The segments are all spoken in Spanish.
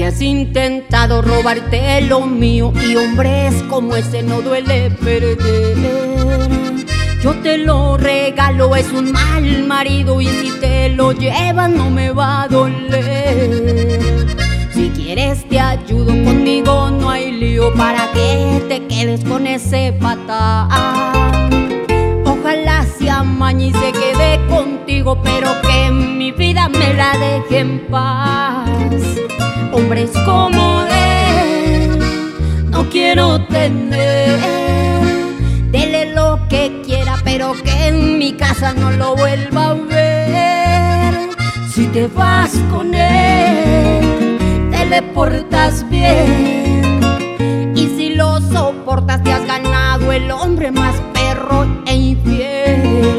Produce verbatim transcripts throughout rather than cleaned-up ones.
que has intentado robarte lo mío, y hombres como ese no duele perder. Yo te lo regalo, es un mal marido, y si te lo llevas no me va a doler. Si quieres te ayudo, conmigo no hay lío, para que te quedes con ese patán. Ojalá se amañe y se quede contigo, pero que mi vida me la deje en paz. Hombres como él no quiero tener. Dele lo que quiera, pero que en mi casa no lo vuelva a ver. Si te vas con él, te le portas bien, y si lo soportas te has ganado el hombre más perro e infiel.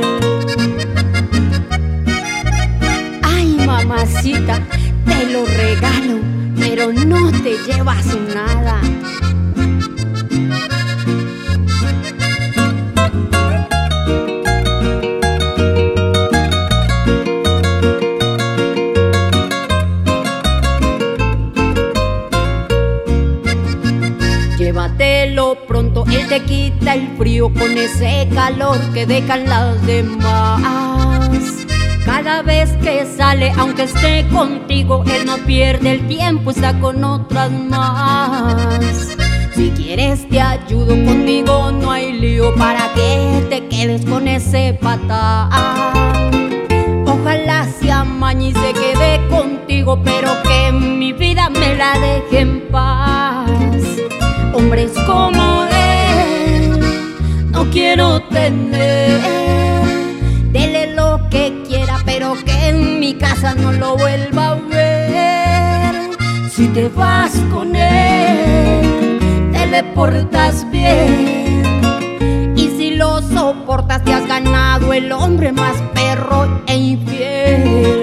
Ay, mamacita, te lo regalo, pero no te llevas nada. Llévatelo pronto, él te quita el frío con ese calor que dejan las demás. Cada vez que sale, aunque esté contigo, él no pierde el tiempo, está con otras más. Si quieres te ayudo, conmigo no hay lío, para que te quedes con ese patán. Ojalá se amañe y se quede contigo, pero que mi vida me la deje en paz. Hombres como él no quiero tener. Dele lo que quiera, pero que en mi casa no lo vuelva a ver. Si te vas con él, te le portas bien, y si lo soportas te has ganado el hombre más perro e infiel.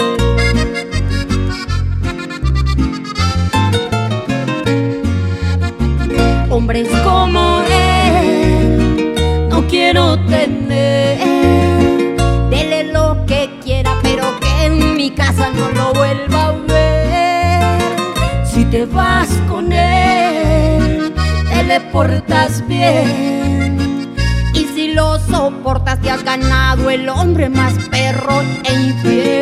Hombres como él no quiero tener. Dele lo que quiera, pero que en mi casa no lo vuelva a ver. Si te vas con él, te le portas bien, y si lo soportas te has ganado el hombre más perro e infiel.